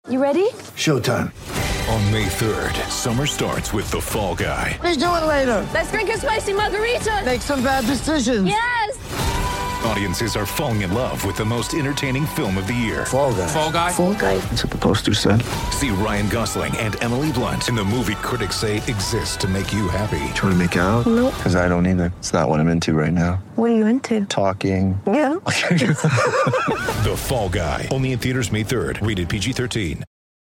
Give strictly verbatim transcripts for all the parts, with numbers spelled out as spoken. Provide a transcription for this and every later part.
You ready? Showtime. On May third, summer starts with The Fall Guy. Let's do it later. Let's drink a spicy margarita. Make some bad decisions. Yes! Audiences are falling in love with the most entertaining film of the year. Fall Guy. Fall Guy? Fall Guy. That's what the poster said. See Ryan Gosling and Emily Blunt in the movie critics say exists to make you happy. Trying to make it out? Nope. Because I don't either. It's not what I'm into right now. What are you into? Talking. Yeah. The Fall Guy. Only in theaters May third. Rated P G thirteen.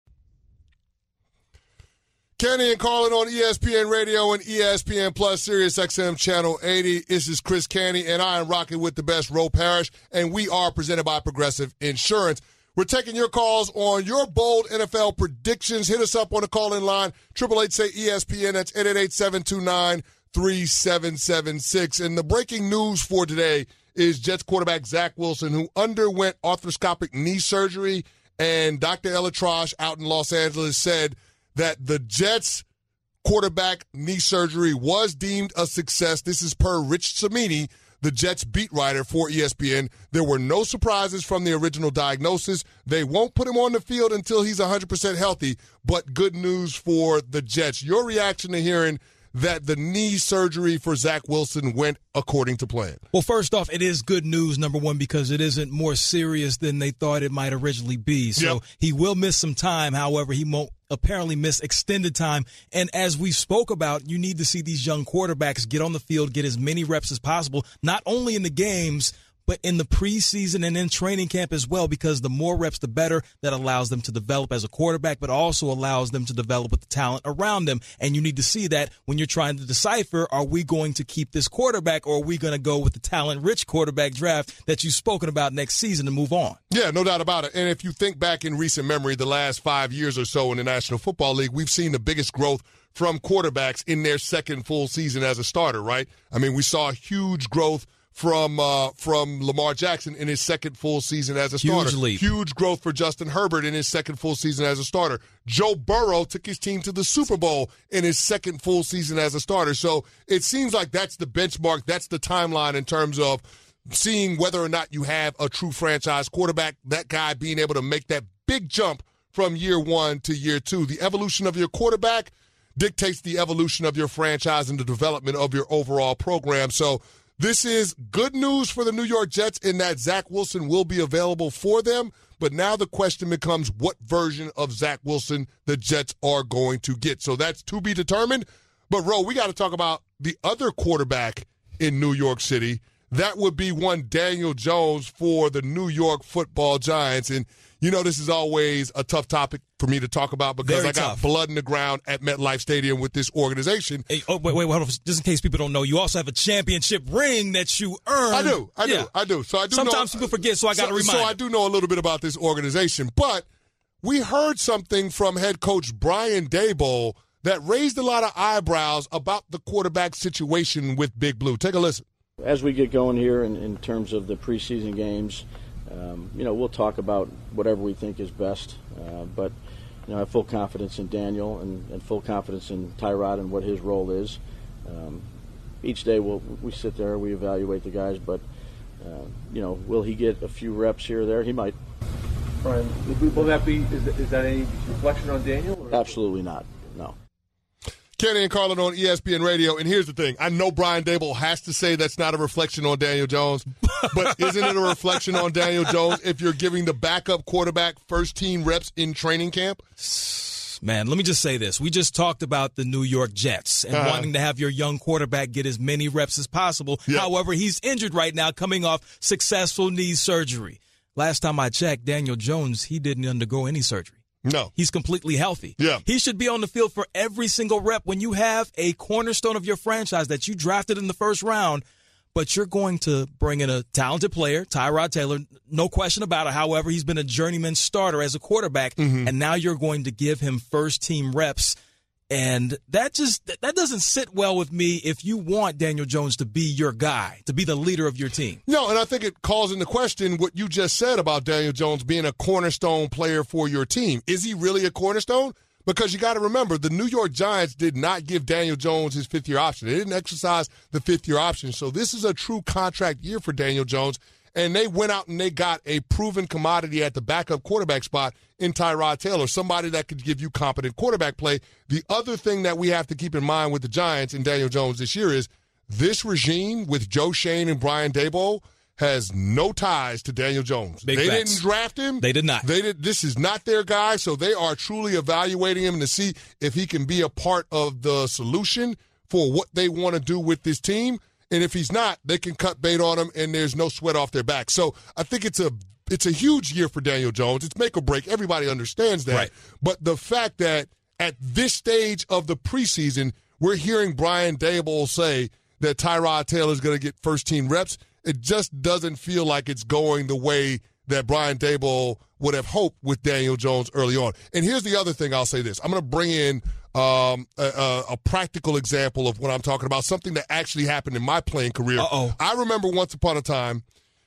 Kenny and Carlin on E S P N Radio and E S P N Plus, Sirius X M Channel eighty. This is Chris Canty, and I am rocking with the best, Ro Parrish, and we are presented by Progressive Insurance. We're taking your calls on your bold N F L predictions. Hit us up on the call-in line, eight eight eight, say E S P N. That's eight eight eight, seven two nine, three seven seven six. And the breaking news for today is Jets quarterback Zach Wilson, who underwent arthroscopic knee surgery, and Doctor ElAttrache out in Los Angeles said that the Jets quarterback knee surgery was deemed a success. This is per Rich Cimini, the Jets beat writer for E S P N. There were no surprises from the original diagnosis. They won't put him on the field until he's one hundred percent healthy, but good news for the Jets. Your reaction to hearing that the knee surgery for Zach Wilson went according to plan? Well, first off, it is good news, number one, because it isn't more serious than they thought it might originally be. So Yep. he will miss some time. However, he won't apparently miss extended time. And as we spoke about, you need to see these young quarterbacks get on the field, get as many reps as possible, not only in the games, but in the preseason and in training camp as well, because the more reps, the better. That allows them to develop as a quarterback, but also allows them to develop with the talent around them. And you need to see that when you're trying to decipher, are we going to keep this quarterback, or are we going to go with the talent-rich quarterback draft that you've spoken about next season and move on? Yeah, no doubt about it. And if you think back in recent memory, the last five years or so in the National Football League, we've seen the biggest growth from quarterbacks in their second full season as a starter, right? I mean, we saw huge growth from uh, from Lamar Jackson in his second full season as a starter. Huge leap. Huge growth for Justin Herbert in his second full season as a starter. Joe Burrow took his team to the Super Bowl in his second full season as a starter. So it seems like that's the benchmark, that's the timeline in terms of seeing whether or not you have a true franchise quarterback, that guy being able to make that big jump from year one to year two. The evolution of your quarterback dictates the evolution of your franchise and the development of your overall program. So this is good news for the New York Jets in that Zach Wilson will be available for them. But now the question becomes what version of Zach Wilson the Jets are going to get. So that's to be determined. But, Ro, we got to talk about the other quarterback in New York City. That would be one Daniel Jones for the New York Football Giants. And, you know, this is always a tough topic for me to talk about because Very I got tough. blood in the ground at MetLife Stadium with this organization. Hey, oh, wait, wait, hold on. Just in case people don't know, you also have a championship ring that you earned. I do, I Yeah. do, I do. So I do. Sometimes know, people forget, so I got to so, remind So I them. do know a little bit about this organization, but we heard something from head coach Brian Daboll that raised a lot of eyebrows about the quarterback situation with Big Blue. Take a listen. As we get going here in, in terms of the preseason games, um, you know, we'll talk about whatever we think is best. Uh, but, you know, I have full confidence in Daniel and, and full confidence in Tyrod and what his role is. Um, each day we'll, we sit there, we evaluate the guys, but, uh, you know, will he get a few reps here or there? He might. Brian, will that be, is that, is that any reflection on Daniel? Or? Absolutely not, no. Kenny and Carlin on E S P N Radio, and here's the thing. I know Brian Daboll has to say that's not a reflection on Daniel Jones, but isn't it a reflection on Daniel Jones if you're giving the backup quarterback first-team reps in training camp? Man, let me just say this. We just talked about the New York Jets and Uh-huh. wanting to have your young quarterback get as many reps as possible. Yep. However, he's injured right now coming off successful knee surgery. Last time I checked, Daniel Jones, he didn't undergo any surgery. No. He's completely healthy. Yeah. He should be on the field for every single rep. When you have a cornerstone of your franchise that you drafted in the first round, but you're going to bring in a talented player, Tyrod Taylor, no question about it. However, he's been a journeyman starter as a quarterback, Mm-hmm. and now you're going to give him first-team reps. And that just that doesn't sit well with me if you want Daniel Jones to be your guy, to be the leader of your team. No, and I think it calls into question what you just said about Daniel Jones being a cornerstone player for your team. Is he really a cornerstone? Because you got to remember, the New York Giants did not give Daniel Jones his fifth-year option. They didn't exercise the fifth-year option. So this is a true contract year for Daniel Jones. And they went out and they got a proven commodity at the backup quarterback spot in Tyrod Taylor, somebody that could give you competent quarterback play. The other thing that we have to keep in mind with the Giants and Daniel Jones this year is this regime with Joe Schoen and Brian Daboll has no ties to Daniel Jones. Big they facts. didn't draft him. They did not. They did. This is not their guy, so they are truly evaluating him to see if he can be a part of the solution for what they want to do with this team. And if he's not, they can cut bait on him, and there's no sweat off their back. So I think it's a it's a huge year for Daniel Jones. It's make or break. Everybody understands that. Right. But the fact that at this stage of the preseason, we're hearing Brian Daboll say that Tyrod Taylor is going to get first-team reps, it just doesn't feel like it's going the way that Brian Daboll would have hoped with Daniel Jones early on. And here's the other thing I'll say this. I'm going to bring in um, a, a practical example of what I'm talking about, something that actually happened in my playing career. Uh-oh. I remember once upon a time,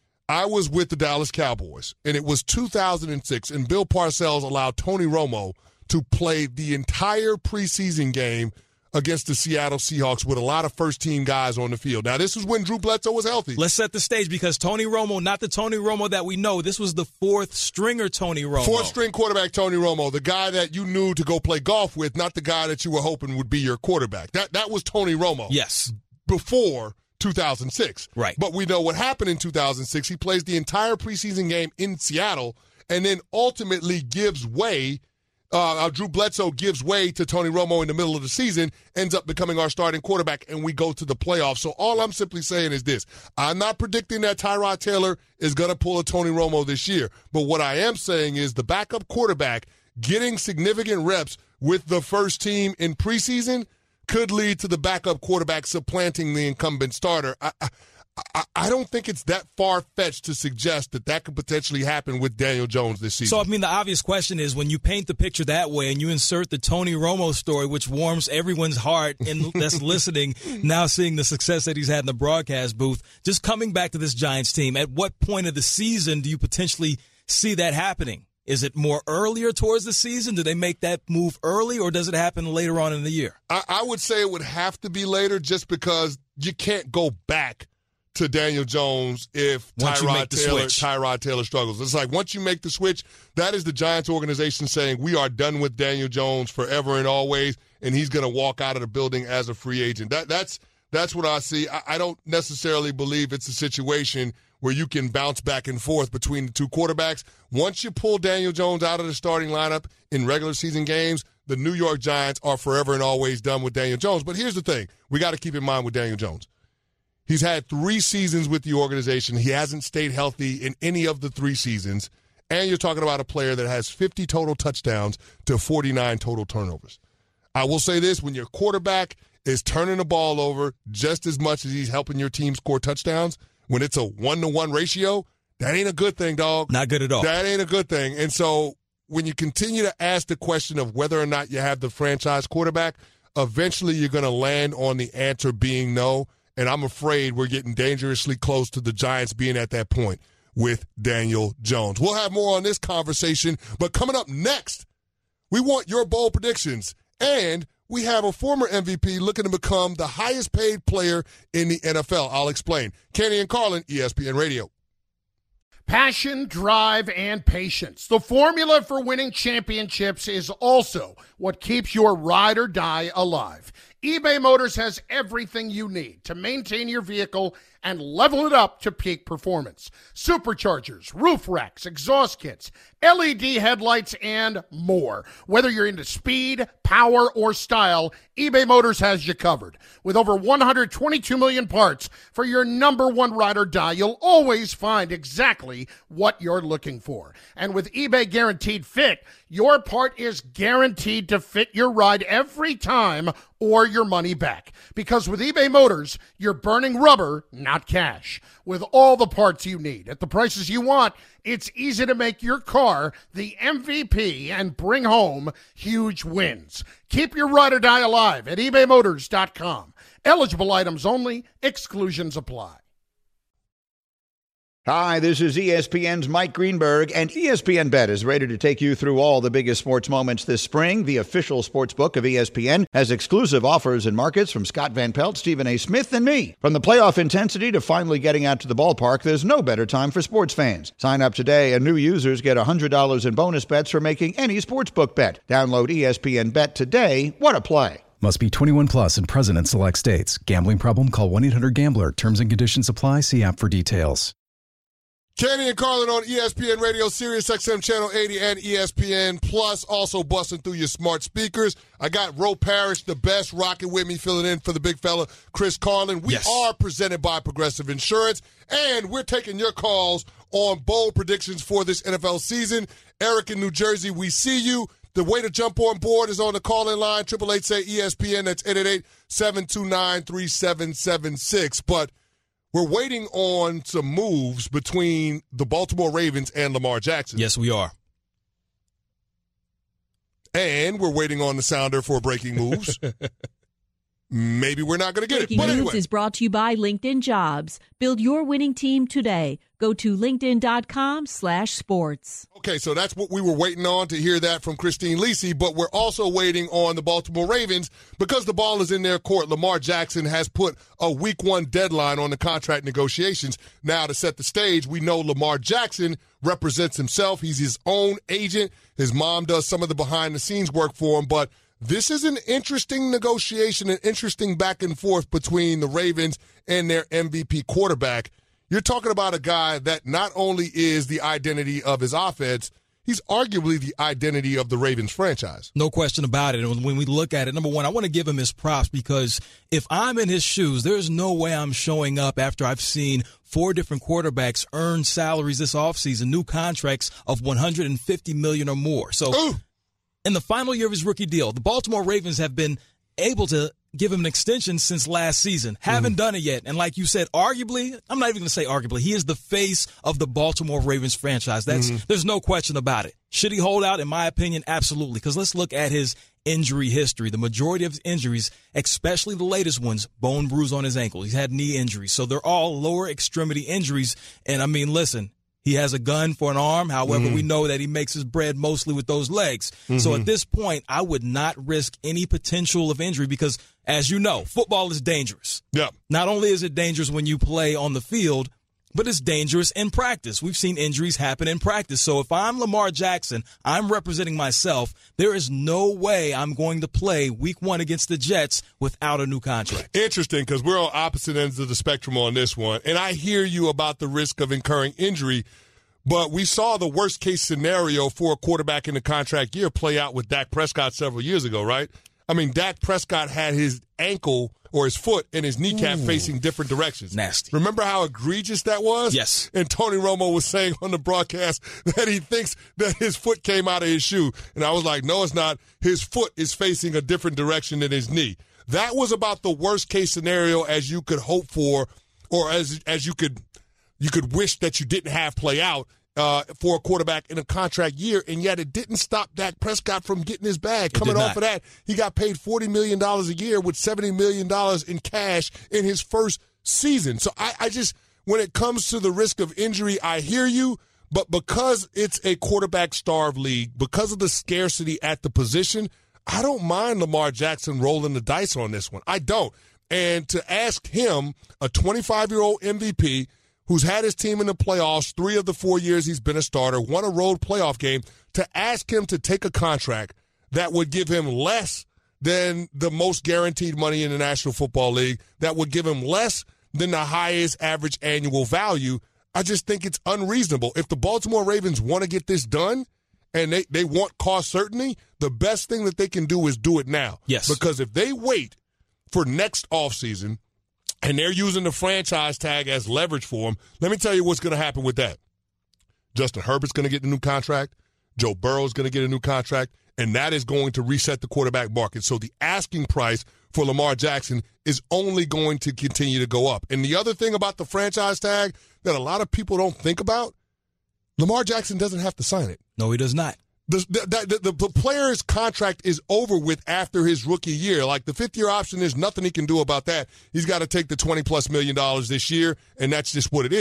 I was with the Dallas Cowboys, and it was two thousand six, and Bill Parcells allowed Tony Romo to play the entire preseason game against the Seattle Seahawks with a lot of first-team guys on the field. Now, this was when Drew Bledsoe was healthy. Let's set the stage because Tony Romo, not the Tony Romo that we know, this was the fourth-stringer Tony Romo. Fourth-string quarterback Tony Romo, the guy that you knew to go play golf with, not the guy that you were hoping would be your quarterback. That that was Tony Romo. Yes. Before two thousand six. Right. But we know what happened in two thousand six. He plays the entire preseason game in Seattle and then ultimately gives way Uh, Drew Bledsoe gives way to Tony Romo in the middle of the season, ends up becoming our starting quarterback, and we go to the playoffs. So all I'm simply saying is this. I'm not predicting that Tyrod Taylor is going to pull a Tony Romo this year. But what I am saying is the backup quarterback getting significant reps with the first team in preseason could lead to the backup quarterback supplanting the incumbent starter. I, I, I, I don't think it's that far-fetched to suggest that that could potentially happen with Daniel Jones this season. So, I mean, the obvious question is when you paint the picture that way and you insert the Tony Romo story, which warms everyone's heart and that's listening, now seeing the success that he's had in the broadcast booth, just coming back to this Giants team, at what point of the season do you potentially see that happening? Is it more earlier towards the season? Do they make that move early, or does it happen later on in the year? I, I would say it would have to be later just because you can't go back to Daniel Jones if Tyrod Taylor, Tyrod Taylor struggles. It's like once you make the switch, that is the Giants organization saying we are done with Daniel Jones forever and always, and he's going to walk out of the building as a free agent. That that's that's what I see. I, I don't necessarily believe it's a situation where you can bounce back and forth between the two quarterbacks. Once you pull Daniel Jones out of the starting lineup in regular season games, the New York Giants are forever and always done with Daniel Jones. But here's the thing. We got to keep in mind with Daniel Jones. He's had three seasons with the organization. He hasn't stayed healthy in any of the three seasons. And you're talking about a player that has fifty total touchdowns to forty-nine total turnovers. I will say this, when your quarterback is turning the ball over just as much as he's helping your team score touchdowns, when it's a one-to-one ratio, that ain't a good thing, dog. Not good at all. That ain't a good thing. And so when you continue to ask the question of whether or not you have the franchise quarterback, eventually you're going to land on the answer being no. And I'm afraid we're getting dangerously close to the Giants being at that point with Daniel Jones. We'll have more on this conversation, but coming up next, we want your bold predictions. And we have a former M V P looking to become the highest paid player in the N F L. I'll explain. Kenny and Carlin, E S P N Radio. Passion, drive, and patience. The formula for winning championships is also what keeps your ride or die alive. eBay Motors has everything you need to maintain your vehicle and level it up to peak performance. Superchargers, roof racks, exhaust kits, L E D headlights, and more. Whether you're into speed, power, or style, eBay Motors has you covered. With over one hundred twenty-two million parts for your number one ride or die, you'll always find exactly what you're looking for. And with eBay Guaranteed Fit, your part is guaranteed to fit your ride every time or your money back. Because with eBay Motors, you're burning rubber, not cash. With all the parts you need at the prices you want, it's easy to make your car the M V P and bring home huge wins. Keep your ride or die alive at ebay motors dot com. Eligible items only. Exclusions apply. Hi, this is E S P N's Mike Greenberg, and E S P N Bet is ready to take you through all the biggest sports moments this spring. The official sports book of E S P N has exclusive offers and markets from Scott Van Pelt, Stephen A. Smith, and me. From the playoff intensity to finally getting out to the ballpark, there's no better time for sports fans. Sign up today, and new users get one hundred dollars in bonus bets for making any sportsbook bet. Download E S P N Bet today. What a play. Must be twenty-one plus and present in select states. Gambling problem? Call one eight hundred gambler. Terms and conditions apply. See app for details. Kenny and Carlin on E S P N Radio, Sirius X M Channel eighty, and E S P N Plus, also busting through your smart speakers. I got Ro Parrish, the best, rocking with me, filling in for the big fella, Chris Carlin. We yes. are presented by Progressive Insurance, and we're taking your calls on bold predictions for this N F L season. Eric in New Jersey, we see you. The way to jump on board is on the call-in line, eight eight eight, say E S P N. That's eight eight eight, seven two nine, three seven seven six. But we're waiting on some moves between the Baltimore Ravens and Lamar Jackson. Yes, we are. And we're waiting on the sounder for breaking moves. Maybe we're not going to get Breaking it. But News anyway. is brought to you by LinkedIn Jobs. Build your winning team today. Go to linkedin.com slash sports. Okay, so that's what we were waiting on, to hear that from Christine Lisi, but we're also waiting on the Baltimore Ravens because the ball is in their court. Lamar Jackson has put a week one deadline on the contract negotiations. Now, to set the stage, we know Lamar Jackson represents himself. He's his own agent. His mom does some of the behind-the-scenes work for him, but this is an interesting negotiation, an interesting back and forth between the Ravens and their M V P quarterback. You're talking about a guy that not only is the identity of his offense, he's arguably the identity of the Ravens franchise. No question about it. And when we look at it, number one, I want to give him his props because if I'm in his shoes, there's no way I'm showing up after I've seen four different quarterbacks earn salaries this offseason, new contracts of one hundred fifty million dollars or more. So Ooh. in the final year of his rookie deal, the Baltimore Ravens have been able to give him an extension since last season. Haven't mm. done it yet. And like you said, arguably, I'm not even going to say arguably, he is the face of the Baltimore Ravens franchise. That's mm. There's no question about it. Should he hold out? In my opinion, absolutely. Because let's look at his injury history. The majority of his injuries, especially the latest ones, bone bruise on his ankle. He's had knee injuries. So they're all lower extremity injuries. And I mean, listen, he has a gun for an arm. However, mm-hmm. we know that he makes his bread mostly with those legs. Mm-hmm. So at this point, I would not risk any potential of injury because, as you know, football is dangerous. Yeah. Not only is it dangerous when you play on the field, but it's dangerous in practice. We've seen injuries happen in practice. So if I'm Lamar Jackson, I'm representing myself. There is no way I'm going to play week one against the Jets without a new contract. Interesting, because we're on opposite ends of the spectrum on this one. And I hear you about the risk of incurring injury, but we saw the worst-case scenario for a quarterback in the contract year play out with Dak Prescott several years ago, right? I mean, Dak Prescott had his ankle or his foot and his kneecap Ooh. facing different directions. Nasty. Remember how egregious that was? Yes. And Tony Romo was saying on the broadcast that he thinks that his foot came out of his shoe. And I was like, no, it's not. His foot is facing a different direction than his knee. That was about the worst-case scenario as you could hope for, or as as you could you could wish that you didn't have play out uh, for a quarterback in a contract year, and yet it didn't stop Dak Prescott from getting his bag. Coming off of that, he got paid forty million dollars a year with seventy million dollars in cash in his first season. So I, I just, when it comes to the risk of injury, I hear you, but because it's a quarterback-starved league, because of the scarcity at the position, I don't mind Lamar Jackson rolling the dice on this one. I don't. And to ask him, a twenty-five-year-old M V P, who's had his team in the playoffs three of the four years he's been a starter, won a road playoff game, to ask him to take a contract that would give him less than the most guaranteed money in the National Football League, that would give him less than the highest average annual value, I just think it's unreasonable. If the Baltimore Ravens want to get this done and they, they want cost certainty, the best thing that they can do is do it now. Yes. Because if they wait for next offseason, and they're using the franchise tag as leverage for him, let me tell you what's going to happen with that. Justin Herbert's going to get a new contract. Joe Burrow's going to get a new contract. And that is going to reset the quarterback market. So the asking price for Lamar Jackson is only going to continue to go up. And the other thing about the franchise tag that a lot of people don't think about, Lamar Jackson doesn't have to sign it. No, he does not. The, the, the, the player's contract is over with after his rookie year. Like, the fifth-year option, there's nothing he can do about that. He's got to take the twenty-plus million dollars this year, and that's just what it is.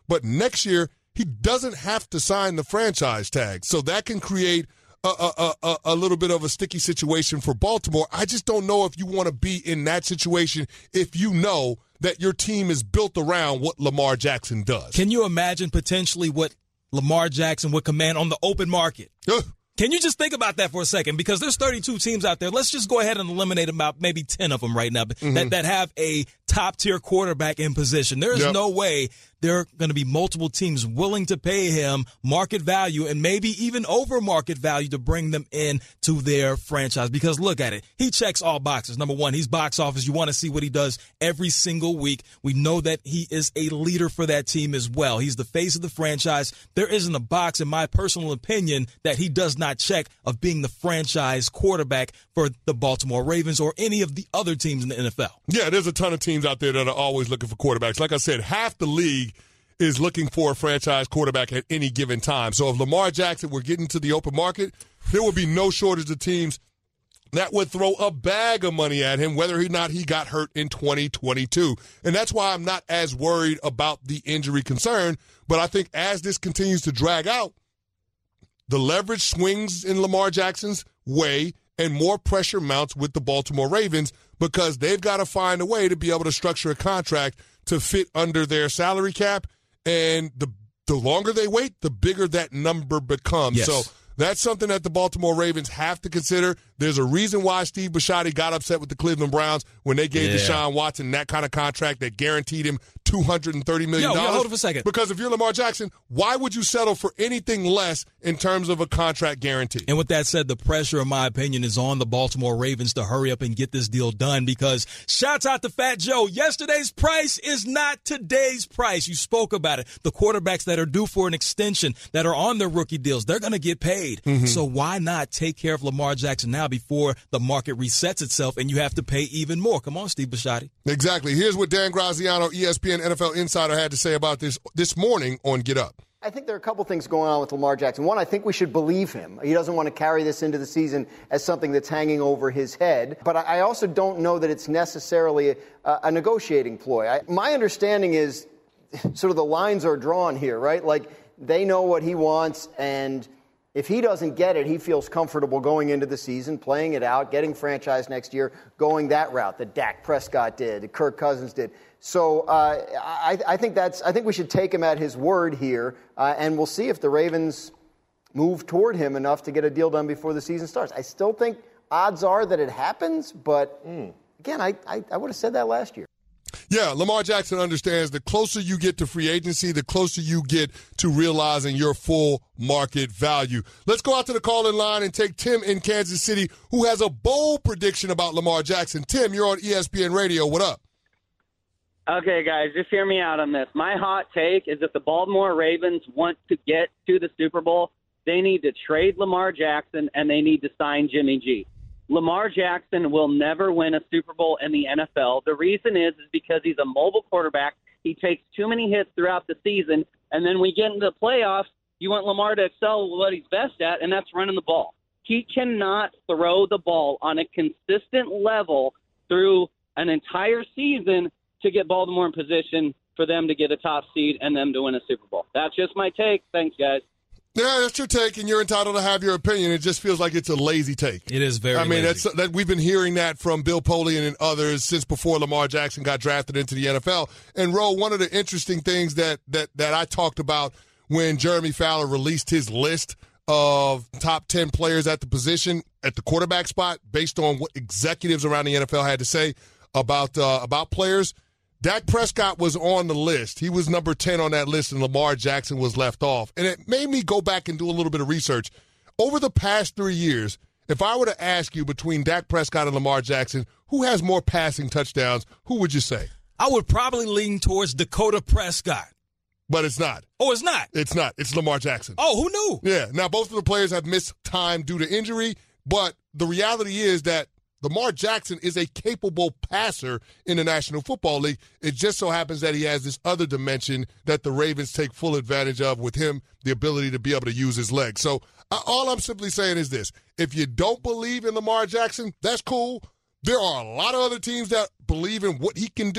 but next year he doesn't have to sign the franchise tag. So that can create a, a, a, a little bit of a sticky situation for Baltimore. I just don't know if you want to be in that situation if you know that your team is built around what Lamar Jackson does. Can you imagine potentially what Lamar Jackson would command on the open market? Ugh. Can you just think about that for a second? Because there's thirty-two teams out there. Let's just go ahead and eliminate about maybe ten of them right now mm-hmm. that, that have a top-tier quarterback in position. There's yep. no way there are going to be multiple teams willing to pay him market value and maybe even over market value to bring them in to their franchise. Because look at it. He checks all boxes. Number one, he's box office. You want to see what he does every single week. We know that he is a leader for that team as well. He's the face of the franchise. There isn't a box, in my personal opinion, that he does not check of being the franchise quarterback for the Baltimore Ravens or any of the other teams in the N F L. Yeah, there's a ton of teams out there that are always looking for quarterbacks. Like I said, half the league is looking for a franchise quarterback at any given time. So if Lamar Jackson were getting to the open market, there would be no shortage of teams that would throw a bag of money at him, whether or not he got hurt in twenty twenty-two. And that's why I'm not as worried about the injury concern. But I think as this continues to drag out, the leverage swings in Lamar Jackson's way and more pressure mounts with the Baltimore Ravens because they've got to find a way to be able to structure a contract to fit under their salary cap. And the the longer they wait, the bigger that number becomes. Yes. So that's something that the Baltimore Ravens have to consider. There's a reason why Steve Bisciotti got upset with the Cleveland Browns when they gave yeah. Deshaun Watson that kind of contract that guaranteed him two hundred thirty million dollars. Yo, yo, hold on for a second. Because if you're Lamar Jackson, why would you settle for anything less in terms of a contract guarantee? And with that said, the pressure, in my opinion, is on the Baltimore Ravens to hurry up and get this deal done because shouts out to Fat Joe. Yesterday's price is not today's price. You spoke about it. The quarterbacks that are due for an extension, that are on their rookie deals, they're going to get paid. Mm-hmm. So why not take care of Lamar Jackson now before the market resets itself and you have to pay even more? Come on, Steve Bisciotti. Exactly. Here's what Dan Graziano, E S P N N F L Insider, had to say about this this morning on Get Up. I think there are a couple things going on with Lamar Jackson. One, I think we should believe him. He doesn't want to carry this into the season as something that's hanging over his head. But I also don't know that it's necessarily a, a negotiating ploy. I, my understanding is sort of the lines are drawn here, right? Like they know what he wants, and if he doesn't get it, he feels comfortable going into the season, playing it out, getting franchised next year, going that route that Dak Prescott did, that Kirk Cousins did. So uh, I, I think that's. I think we should take him at his word here, uh, and we'll see if the Ravens move toward him enough to get a deal done before the season starts. I still think odds are that it happens, but mm. again, I, I, I would have said that last year. Yeah, Lamar Jackson understands the closer you get to free agency, the closer you get to realizing your full market value. Let's go out to the call-in line and take Tim in Kansas City, who has a bold prediction about Lamar Jackson. Tim, you're on E S P N Radio. What up? Okay, guys, just hear me out on this. My hot take is if the Baltimore Ravens want to get to the Super Bowl, they need to trade Lamar Jackson and they need to sign Jimmy G. Lamar Jackson will never win a Super Bowl in the N F L. The reason is, is because he's a mobile quarterback. He takes too many hits throughout the season, and then we get into the playoffs, you want Lamar to excel what he's best at, and that's running the ball. He cannot throw the ball on a consistent level through an entire season to get Baltimore in position for them to get a top seed and them to win a Super Bowl. That's just my take. Thanks, guys. Yeah, that's your take, and you're entitled to have your opinion. It just feels like it's a lazy take. It is very I mean, lazy. that's that we've been hearing that from Bill Polian and others since before Lamar Jackson got drafted into the N F L. And, Ro, one of the interesting things that, that, that I talked about when Jeremy Fowler released his list of top ten players at the position, at the quarterback spot, based on what executives around the N F L had to say about uh, about players, Dak Prescott was on the list. He was number ten on that list, and Lamar Jackson was left off. And it made me go back and do a little bit of research. Over the past three years, if I were to ask you between Dak Prescott and Lamar Jackson, who has more passing touchdowns, who would you say? I would probably lean towards Dakota Prescott. But it's not. Oh, it's not? It's not. It's Lamar Jackson. Oh, who knew? Yeah. Now, both of the players have missed time due to injury, but the reality is that Lamar Jackson is a capable passer in the National Football League. It just so happens that he has this other dimension that the Ravens take full advantage of with him, the ability to be able to use his legs. So uh, all I'm simply saying is this. If you don't believe in Lamar Jackson, that's cool. There are a lot of other teams that believe in what he can do,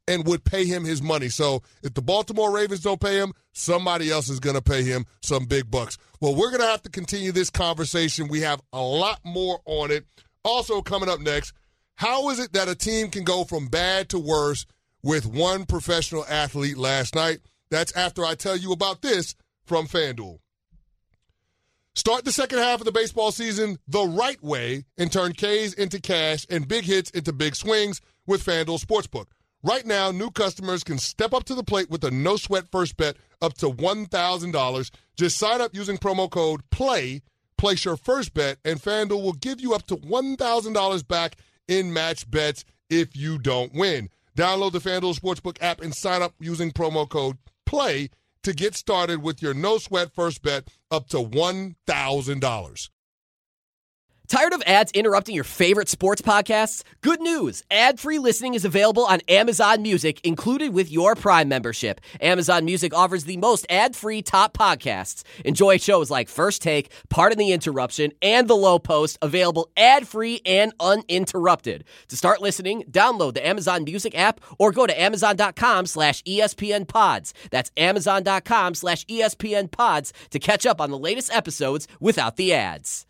and would pay him his money. So if the Baltimore Ravens don't pay him, somebody else is going to pay him some big bucks. Well, we're going to have to continue this conversation. We have a lot more on it. Also coming up next, how is it that a team can go from bad to worse with one professional athlete last night? That's after I tell you about this from FanDuel. Start the second half of the baseball season the right way and turn K's into cash and big hits into big swings with FanDuel Sportsbook. Right now, new customers can step up to the plate with a no-sweat first bet up to one thousand dollars. Just sign up using promo code PLAY, place your first bet, and FanDuel will give you up to one thousand dollars back in match bets if you don't win. Download the FanDuel Sportsbook app and sign up using promo code PLAY to get started with your no-sweat first bet up to one thousand dollars. Tired of ads interrupting your favorite sports podcasts? Good news! Ad-free listening is available on Amazon Music, included with your Prime membership. Amazon Music offers the most ad-free top podcasts. Enjoy shows like First Take, Pardon the Interruption, and The Low Post, available ad-free and uninterrupted. To start listening, download the Amazon Music app or go to amazon.com slash ESPN pods. That's amazon.com slash ESPN pods to catch up on the latest episodes without the ads.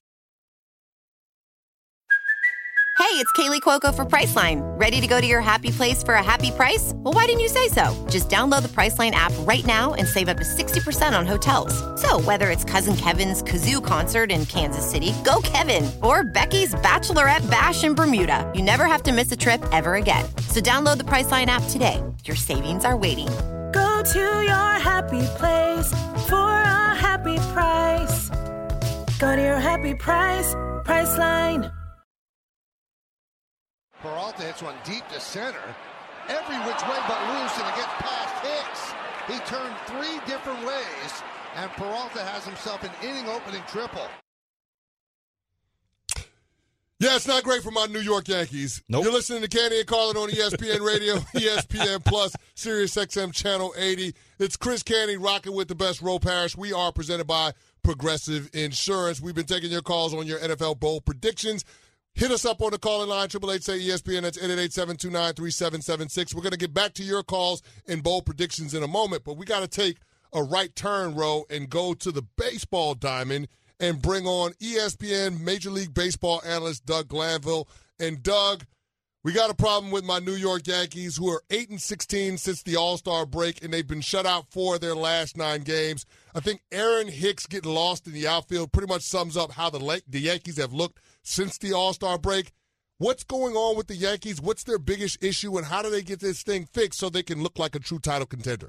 Hey, it's Kaylee Cuoco for Priceline. Ready to go to your happy place for a happy price? Well, why didn't you say so? Just download the Priceline app right now and save up to sixty percent on hotels. So whether it's Cousin Kevin's Kazoo Concert in Kansas City, go Kevin, or Becky's Bachelorette Bash in Bermuda, you never have to miss a trip ever again. So download the Priceline app today. Your savings are waiting. Go to your happy place for a happy price. Go to your happy price, Priceline. Peralta hits one deep to center. Every which way but loose, and it gets past Hicks. He turned three different ways, and Peralta has himself an inning-opening triple. Yeah, it's not great for my New York Yankees. Nope. You're listening to Candy and Carlin on E S P N Radio, E S P N Plus, Sirius X M Channel eighty. It's Chris Candy rocking with the best, Ro Parrish. We are presented by Progressive Insurance. We've been taking your calls on your N F L bowl predictions. Hit us up on the calling line, eight eight eight, say E S P N. That's eight eight eight, seven two nine, three seven seven six. We're going to get back to your calls and bold predictions in a moment, but we got to take a right turn, Ro, and go to the baseball diamond and bring on E S P N Major League Baseball analyst Doug Glanville. And, Doug, we got a problem with my New York Yankees, who are eight and sixteen since the All-Star break, and they've been shut out four of their last nine games. I think Aaron Hicks getting lost in the outfield pretty much sums up how the, the Yankees have looked since the All-Star break. What's going on with the Yankees? What's their biggest issue, and how do they get this thing fixed so they can look like a true title contender?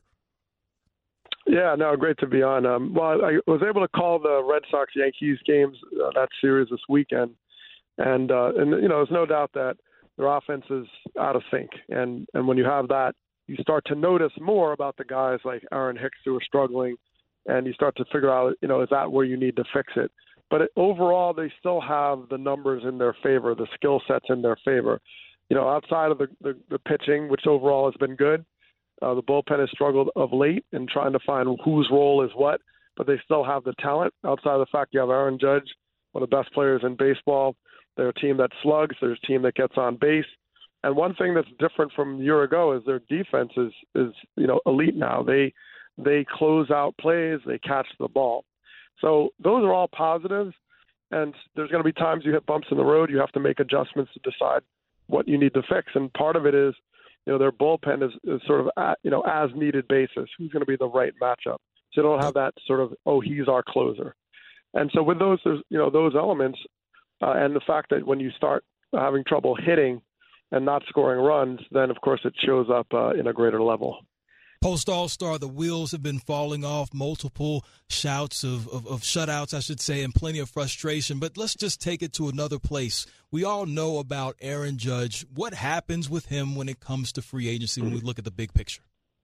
Yeah, no, great to be on. Um, well, I was able to call the Red Sox-Yankees games, uh, that series this weekend, and, uh, and you know, there's no doubt that their offense is out of sync, and, and when you have that, you start to notice more about the guys like Aaron Hicks who are struggling, and you start to figure out, you know, is that where you need to fix it? But it, overall, they still have the numbers in their favor, the skill sets in their favor. You know, outside of the, the, the pitching, which overall has been good, uh, the bullpen has struggled of late in trying to find whose role is what, but they still have the talent. Outside of the fact you have Aaron Judge, one of the best players in baseball. They're a team that slugs. They're a team that gets on base. And one thing that's different from a year ago is their defense is, is you know, elite now. They they close out plays. They catch the ball. So those are all positives, and there's going to be times you hit bumps in the road. You have to make adjustments to decide what you need to fix, and part of it is, you know, their bullpen is, is sort of, at, you know, as-needed basis. Who's going to be the right matchup? So you don't have that sort of, oh, he's our closer. And so with those, there's, you know, those elements, uh, and the fact that when you start having trouble hitting and not scoring runs, then, of course, it shows up uh, in a greater level. Post All-Star, the wheels have been falling off, multiple shouts of, of, of shutouts, I should say, and plenty of frustration. But let's just take it to another place. We all know about Aaron Judge. What happens with him when it comes to free agency when we look at the big picture?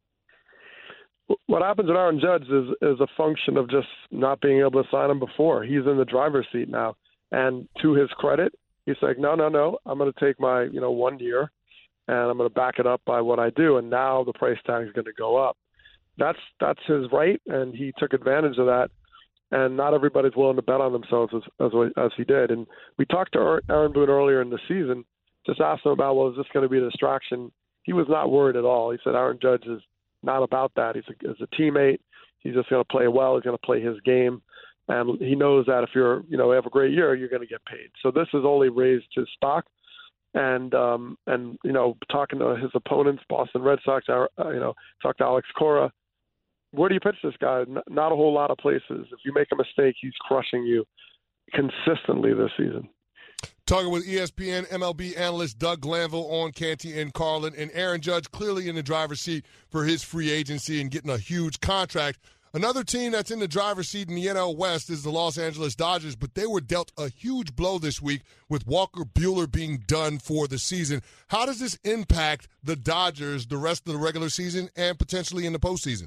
What happens with Aaron Judge is, is a function of just not being able to sign him before. He's in the driver's seat now. And to his credit, he's like, no, no, no, I'm going to take my, you know, one year. And I'm going to back it up by what I do, and now the price tag is going to go up. That's that's his right, and he took advantage of that. And not everybody's willing to bet on themselves as as, as he did. And we talked to Aaron Boone earlier in the season, just asked him about, well, is this going to be a distraction he was not worried at all. He said Aaron Judge is not about that. He's a, he's a teammate. He's just going to play well. He's going to play his game. And he knows that if you're, you know, have a great year, you're going to get paid. So this has only raised his stock. And, um, and you know, talking to his opponents, Boston Red Sox, uh, you know, talk to Alex Cora. Where do you pitch this guy? Not a whole lot of places. If you make a mistake, he's crushing you consistently this season. Talking with E S P N M L B analyst Doug Glanville on Canty and Carlin. And Aaron Judge clearly in the driver's seat for his free agency and getting a huge contract. Another team that's in the driver's seat in the N L West is the Los Angeles Dodgers, but they were dealt a huge blow this week with Walker Buehler being done for the season. How does this impact the Dodgers the rest of the regular season and potentially in the postseason?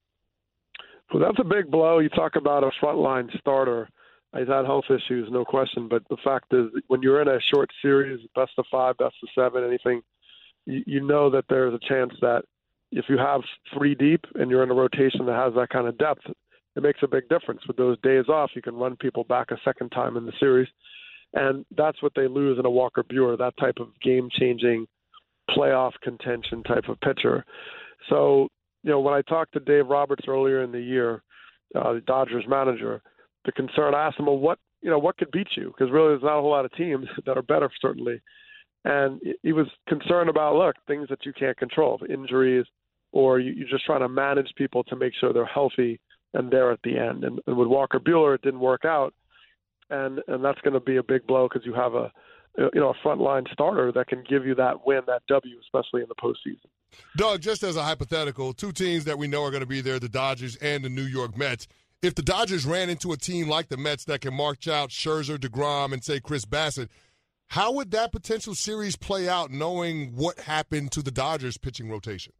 Well, that's a big blow. You talk about a frontline starter. He's had health issues, no question. But the fact is, when you're in a short series, best of five, best of seven, anything, you, you know that there's a chance that if you have three deep and you're in a rotation that has that kind of depth, it makes a big difference. With those days off, you can run people back a second time in the series. And that's what they lose in a Walker Buehler, that type of game-changing playoff contention type of pitcher. So, you know, when I talked to Dave Roberts earlier in the year, uh, the Dodgers manager, the concern, I asked him, well, what, you know, what could beat you? Because really there's not a whole lot of teams that are better, certainly. And he was concerned about, look, things that you can't control, injuries, or you, you're just trying to manage people to make sure they're healthy and there at the end. And, and with Walker Buehler, it didn't work out. And and that's going to be a big blow because you have a, you know, a frontline starter that can give you that win, that W, especially in the postseason. Doug, just as a hypothetical, two teams that we know are going to be there, the Dodgers and the New York Mets. If the Dodgers ran into a team like the Mets that can march out Scherzer, DeGrom, and, say, Chris Bassett, how would that potential series play out knowing what happened to the Dodgers pitching rotation?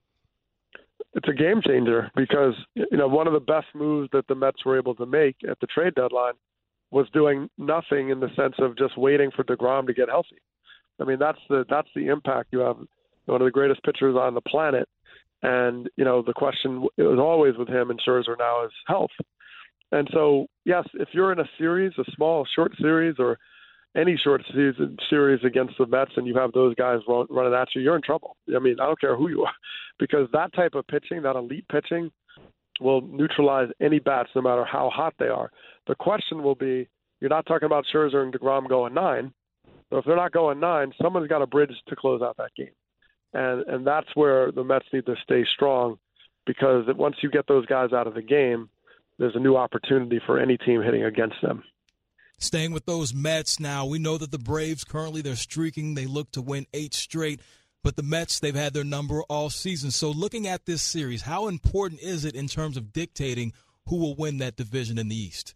It's a game changer because, you know, one of the best moves that the Mets were able to make at the trade deadline was doing nothing in the sense of just waiting for DeGrom to get healthy. I mean, that's the that's the impact. You have one of the greatest pitchers on the planet. And, you know, the question is always with him and Scherzer now is health. And so, yes, if you're in a series, a small, short series or any short season series against the Mets and you have those guys run, running at you, you're in trouble. I mean, I don't care who you are, because that type of pitching, that elite pitching, will neutralize any bats no matter how hot they are. The question will be, you're not talking about Scherzer and DeGrom going nine. So if they're not going nine, someone's got a bridge to close out that game. And and that's where the Mets need to stay strong, because once you get those guys out of the game, there's a new opportunity for any team hitting against them. Staying with those Mets now, we know that the Braves currently they're streaking. They look to win eight straight. But the Mets, they've had their number all season. So looking at this series, how important is it in terms of dictating who will win that division in the East?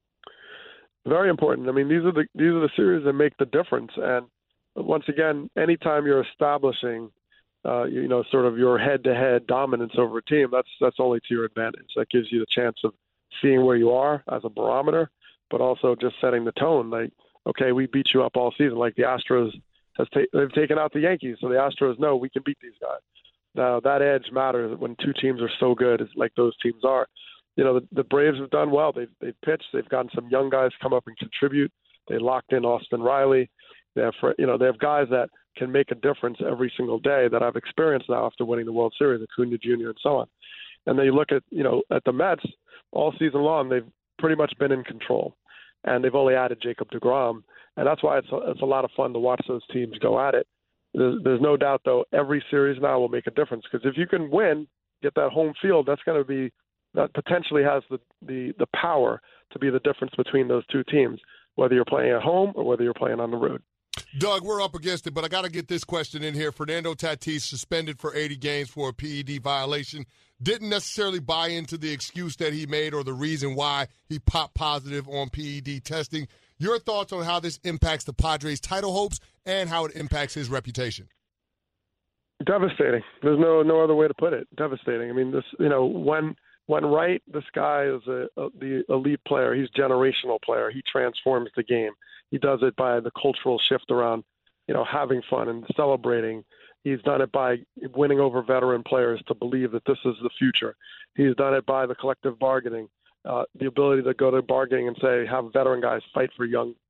Very important. I mean, these are the these are the series that make the difference. And once again, anytime you're establishing, uh, you know, sort of your head-to-head dominance over a team, that's that's only to your advantage. That gives you the chance of seeing where you are as a barometer, but also just setting the tone. Like, okay, we beat you up all season. Like the Astros has ta- they've taken out the Yankees, so the Astros know we can beat these guys. Now that edge matters when two teams are so good, as like those teams are. You know, the, the Braves have done well. They've they've pitched. They've gotten some young guys come up and contribute. They locked in Austin Riley. They have, you know, they have guys that can make a difference every single day that I've experienced now after winning the World Series, Acuna Junior and so on. And then you look at, you know, at the Mets all season long, they've pretty much been in control, and they've only added Jacob DeGrom, and that's why it's a, it's a lot of fun to watch those teams go at it. There's, there's no doubt, though, every series now will make a difference, because if you can win, get that home field, that's going to be that potentially has the, the the power to be the difference between those two teams, whether you're playing at home or whether you're playing on the road. Doug, we're up against it, but I got to get this question in here. Fernando Tatis suspended for eighty games for a P E D violation. Didn't necessarily buy into the excuse that he made or the reason why he popped positive on P E D testing. Your thoughts on how this impacts the Padres' title hopes and how it impacts his reputation? Devastating. There's no no other way to put it. Devastating. I mean, this, you know, when when right, this guy is a, a, the elite player. He's a generational player. He transforms the game. He does it by the cultural shift around, you know, having fun and celebrating. He's done it by winning over veteran players to believe that this is the future. He's done it by the collective bargaining, uh, the ability to go to bargaining and say, have veteran guys fight for young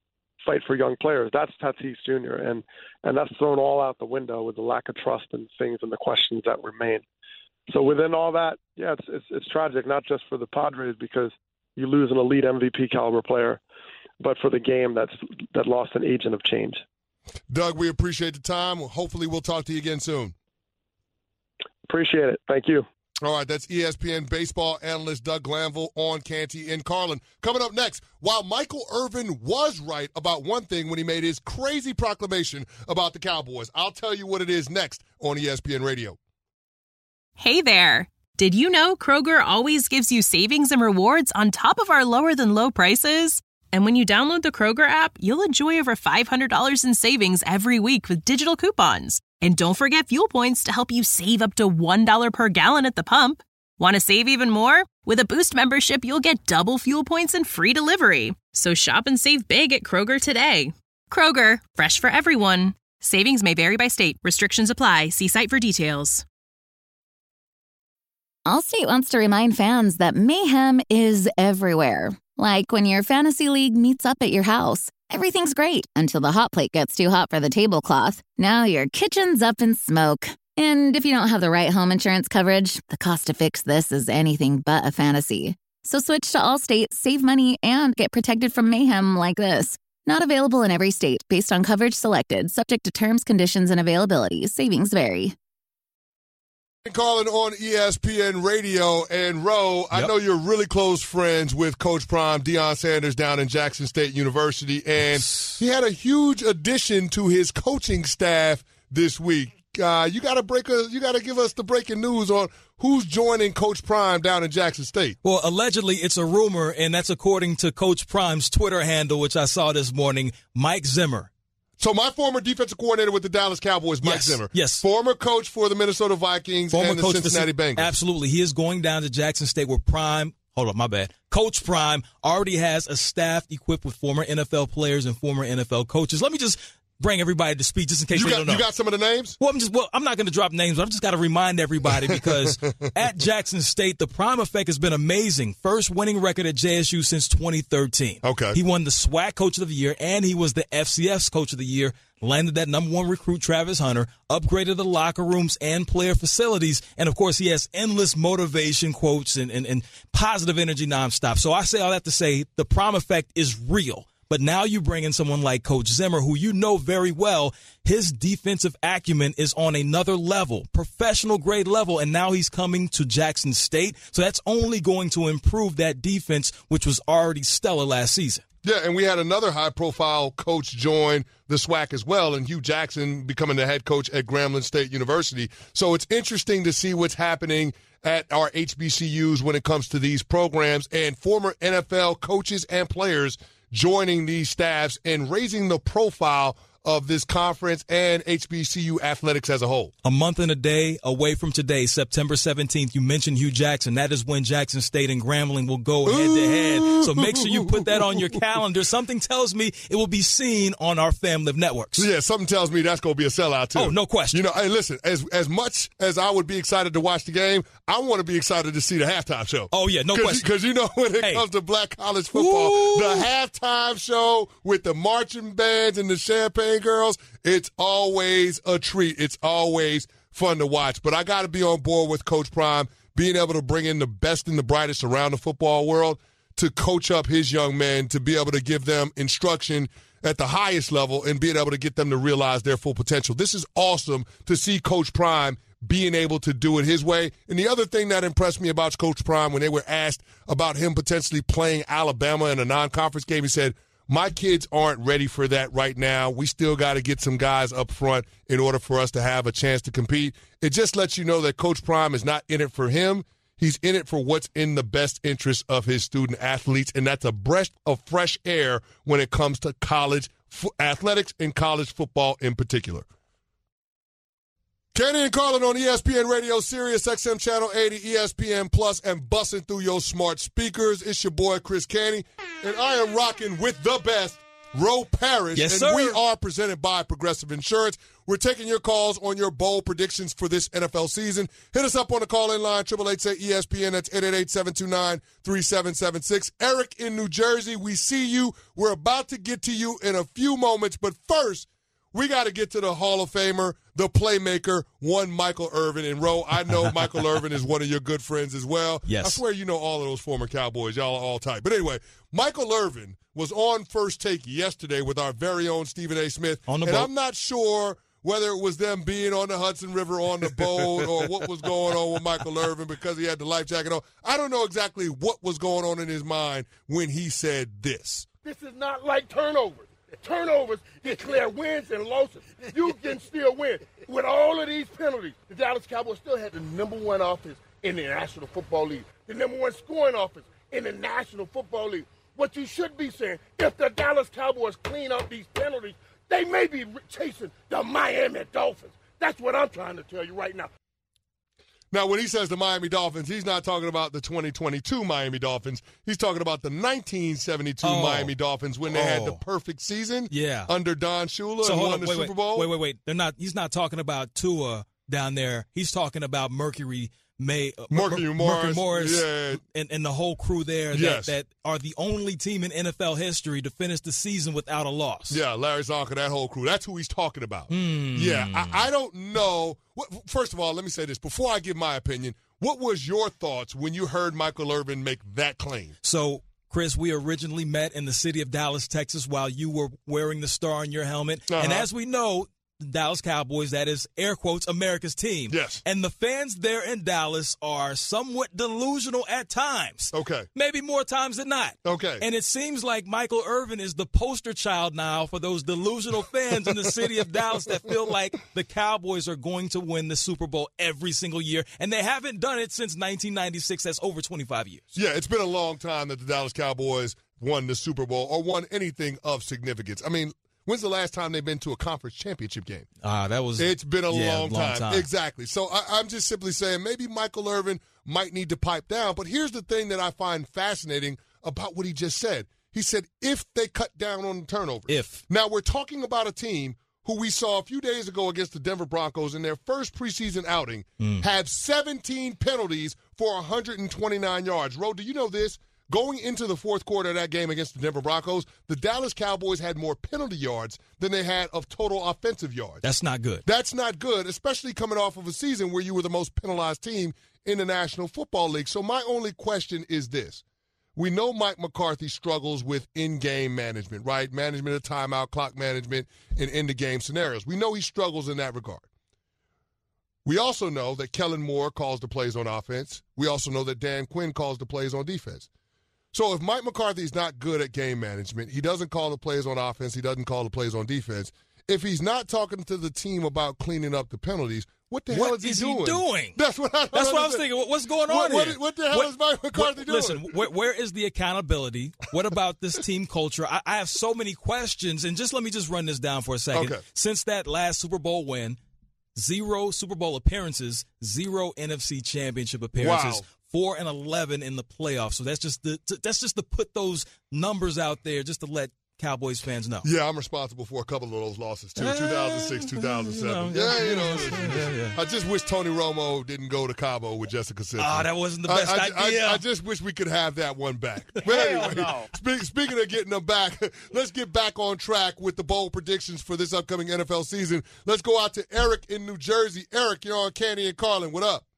fight for young players. That's Tatis Junior And, and that's thrown all out the window with the lack of trust and things and the questions that remain. So within all that, yeah, it's, it's, it's tragic, not just for the Padres because you lose an elite M V P caliber player, but for the game that's that lost an agent of change. Doug, we appreciate the time. Hopefully we'll talk to you again soon. Appreciate it. Thank you. All right, that's E S P N baseball analyst Doug Glanville on Canty and Carlin. Coming up next, while Michael Irvin was right about one thing when he made his crazy proclamation about the Cowboys, I'll tell you what it is next on E S P N Radio. Hey there. Did you know Kroger always gives you savings and rewards on top of our lower-than-low prices? And when you download the Kroger app, you'll enjoy over five hundred dollars in savings every week with digital coupons. And don't forget fuel points to help you save up to one dollar per gallon at the pump. Want to save even more? With a Boost membership, you'll get double fuel points and free delivery. So shop and save big at Kroger today. Kroger, fresh for everyone. Savings may vary by state. Restrictions apply. See site for details. Allstate wants to remind fans that mayhem is everywhere. Like when your fantasy league meets up at your house. Everything's great until the hot plate gets too hot for the tablecloth. Now your kitchen's up in smoke. And if you don't have the right home insurance coverage, the cost to fix this is anything but a fantasy. So switch to Allstate, save money, and get protected from mayhem like this. Not available in every state based on coverage selected, subject to terms, conditions, and availability. Savings vary. Carlin on E S P N Radio. And, Ro, I know you're really close friends with Coach Prime, Deion Sanders, down in Jackson State University, and he had a huge addition to his coaching staff this week. Uh, you got to break a, you got to give us the breaking news on who's joining Coach Prime down in Jackson State. Well, allegedly, it's a rumor, and that's according to Coach Prime's Twitter handle, which I saw this morning, Mike Zimmer. So my former defensive coordinator with the Dallas Cowboys, Mike yes, Zimmer. Yes. Former coach for the Minnesota Vikings former and the coach Cincinnati for, Bengals. Absolutely. He is going down to Jackson State where Prime, hold on, my bad. Coach Prime already has a staff equipped with former N F L players and former N F L coaches. Let me just bring everybody to speed just in case you they got, don't know. You got some of the names? Well, I'm just well, I'm not going to drop names, but I've just got to remind everybody because at Jackson State, the Prime effect has been amazing. First winning record at J S U since twenty thirteen. Okay. He won the SWAC Coach of the Year, and he was the F C S Coach of the Year. Landed that number one recruit, Travis Hunter, upgraded the locker rooms and player facilities. And, of course, he has endless motivation quotes and, and, and positive energy nonstop. So I say all that to say the Prime effect is real. But now you bring in someone like Coach Zimmer, who you know very well, his defensive acumen is on another level, professional grade level, and now he's coming to Jackson State. So that's only going to improve that defense, which was already stellar last season. Yeah, and we had another high-profile coach join the SWAC as well, and Hugh Jackson becoming the head coach at Grambling State University. So it's interesting to see what's happening at our H B C Us when it comes to these programs and former N F L coaches and players joining these staffs and raising the profile of this conference and H B C U athletics as a whole. A month and a day away from today, September seventeenth, you mentioned Hugh Jackson. That is when Jackson State and Grambling will go head-to-head. So make sure you put that on your calendar. Something tells me it will be seen on our family of networks. Yeah, something tells me that's going to be a sellout, too. Oh, no question. You know, hey, listen, as as much as I would be excited to watch the game, I want to be excited to see the halftime show. Oh, yeah, no Cause, question. Because, you know, when it hey. comes to black college football, Ooh. the halftime show with the marching bands and the champagne girls, it's always a treat. It's always fun to watch. But I got to be on board with Coach Prime, being able to bring in the best and the brightest around the football world to coach up his young men, to be able to give them instruction at the highest level and being able to get them to realize their full potential. This is awesome to see Coach Prime being able to do it his way. And the other thing that impressed me about Coach Prime when they were asked about him potentially playing Alabama in a non-conference game, he said, my kids aren't ready for that right now. We still got to get some guys up front in order for us to have a chance to compete. It just lets you know that Coach Prime is not in it for him. He's in it for what's in the best interest of his student athletes, and that's a breath of fresh air when it comes to college f- athletics and college football in particular. Kenny and Carlin on E S P N Radio, Sirius X M Channel eighty, E S P N Plus, and busting through your smart speakers. It's your boy, Chris Canty, and I am rocking with the best, Ro Parrish. Yes, and sir. we are presented by Progressive Insurance. We're taking your calls on your bold predictions for this N F L season. Hit us up on the call-in line, eight eight eight, say E S P N. That's eight eight eight, seven two nine, three seven seven six. Eric in New Jersey, we see you. We're about to get to you in a few moments, but first, we got to get to the Hall of Famer, the playmaker, one Michael Irvin. And, Ro, I know Michael Irvin is one of your good friends as well. Yes. I swear you know all of those former Cowboys. Y'all are all tight. But anyway, Michael Irvin was on First Take yesterday with our very own Stephen A. Smith. On the and boat. I'm not sure whether it was them being on the Hudson River on the boat or what was going on with Michael Irvin because he had the life jacket on. I don't know exactly what was going on in his mind when he said this. This is not like turnovers. Turnovers declare wins and losses. You can still win. With all of these penalties, the Dallas Cowboys still had the number one offense in the National Football League, the number one scoring offense in the National Football League. What you should be saying, if the Dallas Cowboys clean up these penalties, they may be chasing the Miami Dolphins. That's what I'm trying to tell you right now. Now, when he says the Miami Dolphins, he's not talking about the twenty twenty-two Miami Dolphins. He's talking about the nineteen seventy-two Oh. Miami Dolphins when they had the Oh. perfect season Yeah. under Don Shula So and hold won on, the wait, Super wait, Bowl. Wait, wait, wait. They're not. He's not talking about Tua down there. He's talking about Mercury May, uh, Mercury Mer- Morris, Mercury Morris, yeah. and, and the whole crew there that, Yes. that are the only team in N F L history to finish the season without a loss. Yeah, Larry Zonka, that whole crew. That's who he's talking about. Hmm. Yeah, I, I don't know. What, first of all, let me say this. Before I give my opinion, what was your thoughts when you heard Michael Irvin make that claim? So, Chris, we originally met in the city of Dallas, Texas, while you were wearing the star on your helmet. Uh-huh. And as we know, the Dallas Cowboys, that is, air quotes, America's team. Yes. And the fans there in Dallas are somewhat delusional at times. Okay. Maybe more times than not. Okay. And it seems like Michael Irvin is the poster child now for those delusional fans in the city of Dallas that feel like the Cowboys are going to win the Super Bowl every single year. And they haven't done it since nineteen ninety-six. That's over twenty-five years. Yeah, it's been a long time that the Dallas Cowboys won the Super Bowl or won anything of significance. I mean, when's the last time they've been to a conference championship game? Ah, uh, that was. It's been a yeah, long, long time. time. Exactly. So I, I'm just simply saying maybe Michael Irvin might need to pipe down. But here's the thing that I find fascinating about what he just said. He said if they cut down on the turnovers. If. Now we're talking about a team who we saw a few days ago against the Denver Broncos in their first preseason outing Mm. have seventeen penalties for one hundred twenty-nine yards. Ro, do you know this? Going into the fourth quarter of that game against the Denver Broncos, the Dallas Cowboys had more penalty yards than they had of total offensive yards. That's not good. That's not good, especially coming off of a season where you were the most penalized team in the National Football League. So my only question is this. We know Mike McCarthy struggles with in-game management, right? Management of timeout, clock management, and end-of-game scenarios. We know he struggles in that regard. We also know that Kellen Moore calls the plays on offense. We also know that Dan Quinn calls the plays on defense. So if Mike McCarthy is not good at game management, he doesn't call the plays on offense, he doesn't call the plays on defense, if he's not talking to the team about cleaning up the penalties, what the What hell is he is he doing? doing? That's what I don't That's what I was understand. thinking. What- What's going on What, what, here? what the hell What- is Mike McCarthy what- doing? Listen, where, where is the accountability? What about this team culture? I, I have so many questions, and just let me just run this down for a second. Okay. Since that last Super Bowl win, zero Super Bowl appearances, zero N F C Championship appearances. Wow. Four and eleven in the playoffs. So that's just the to, that's just to put those numbers out there, just to let Cowboys fans know. Yeah, I'm responsible for a couple of those losses, too. two thousand six, two thousand seven. You know, yeah, you know. yeah, yeah. I just wish Tony Romo didn't go to Cabo with Jessica Simpson. Ah, that wasn't the I- best I, I, idea. I just wish we could have that one back. But Hell anyway, no. speak, speaking of getting them back, let's get back on track with the bold predictions for this upcoming N F L season. Let's go out to Eric in New Jersey. Eric, you're on Candy and Carlin. What up?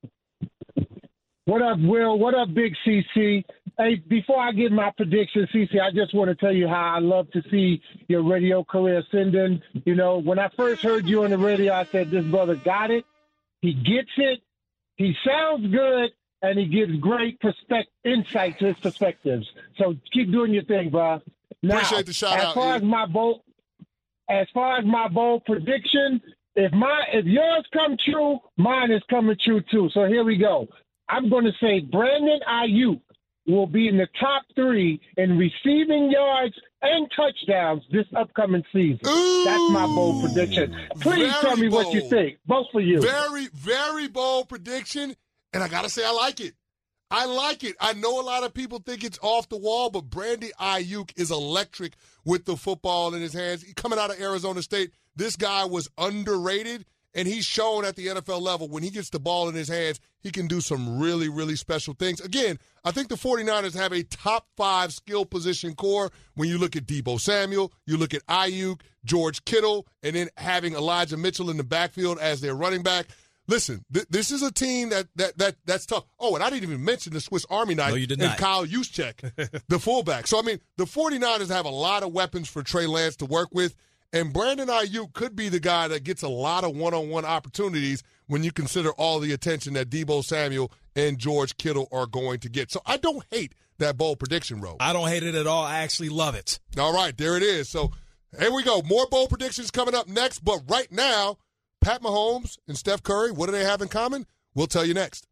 What up, Will? What up, Big C C? Hey, before I give my prediction, C C, I just want to tell you how I love to see your radio career ascending. You know, when I first heard you on the radio, I said, this brother got it. He gets it. He sounds good, and he gives great perspective, insight to his perspectives. So keep doing your thing, bro. Now, Appreciate the shout as out, far Ian. as my bold, as far as my bold prediction, if my if yours come true, mine is coming true too. So here we go. I'm going to say Brandon Ayuk will be in the top three in receiving yards and touchdowns this upcoming season. Ooh, That's my bold prediction. Please very tell me what you bold. think. Both of you. Very, very bold prediction, and I got to say I like it. I like it. I know a lot of people think it's off the wall, but Brandon Aiyuk is electric with the football in his hands. Coming out of Arizona State, this guy was underrated, and he's shown at the N F L level when he gets the ball in his hands, he can do some really, really special things. Again, I think the 49ers have a top five skill position core when you look at Deebo Samuel, you look at Aiyuk, George Kittle, and then having Elijah Mitchell in the backfield as their running back. Listen, th- this is a team that, that that that's tough. Oh, and I didn't even mention the Swiss Army knife no, you did and not. Kyle Juszczyk, the fullback. So, I mean, the 49ers have a lot of weapons for Trey Lance to work with, and Brandon Aiyuk could be the guy that gets a lot of one-on-one opportunities when you consider all the attention that Deebo Samuel and George Kittle are going to get. So I don't hate that bold prediction, Ro. I don't hate it at all. I actually love it. All right, there it is. So here we go. More bold predictions coming up next, but right now, Pat Mahomes and Steph Curry, what do they have in common? We'll tell you next.